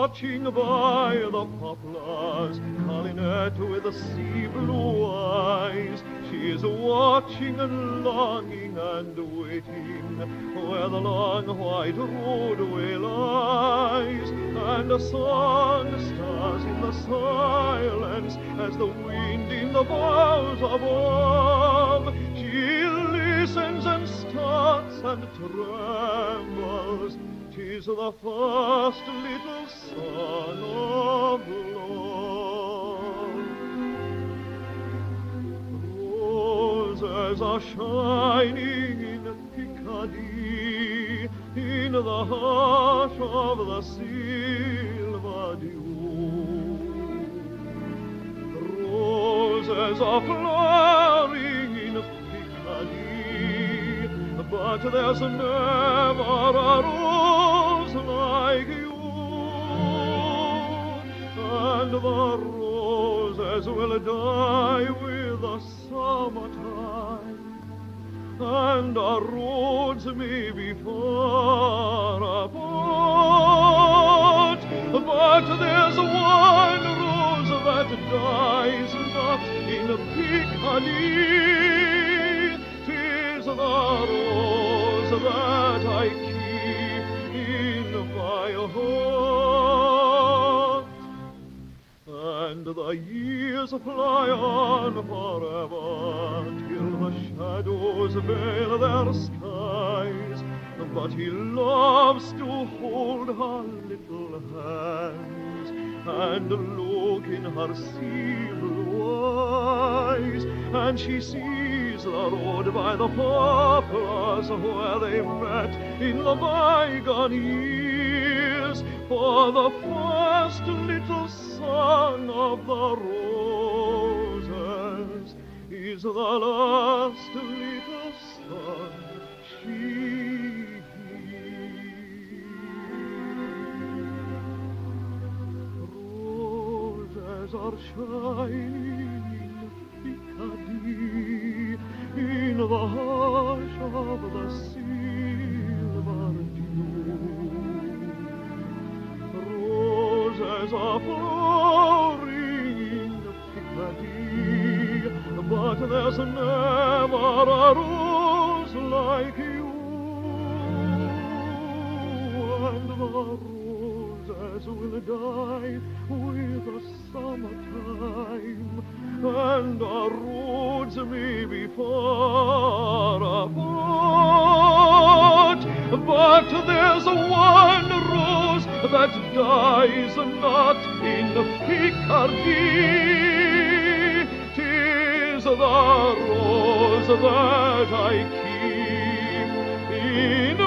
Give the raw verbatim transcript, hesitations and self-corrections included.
watching by the poplars, Collinette with the sea blue eyes. She is watching and longing and waiting where the long white roadway lies, and a song stars in the silence as the wind in the boughs above. She listens and starts and trembles. 'Tis the first little song of love. Roses are shining in Picardy, in the hush of the silver dew. Roses are flowering in Picardy, but there's never a rose like you. And the roses will die with the summertime, and our roads may be far apart, but there's one rose that dies not in Picardy. 'Tis the rose that I keep in my heart, and the years fly on forever till the shadows veil their skies. But he loves to hold her little hands and look in her sea blue eyes, and she sees the road by the poplars where they met in the bygone years. For the first little song of the roses is the last little song she hears. Roses are shining in Picardy, in the hush of the silver dew. Roses are flowering in Picardy, but there's never a rose like you. And the roses will die with the summertime, and our roads may be far apart, but there's one rose that dies not in Picardy. 'Tis the rose that I keep in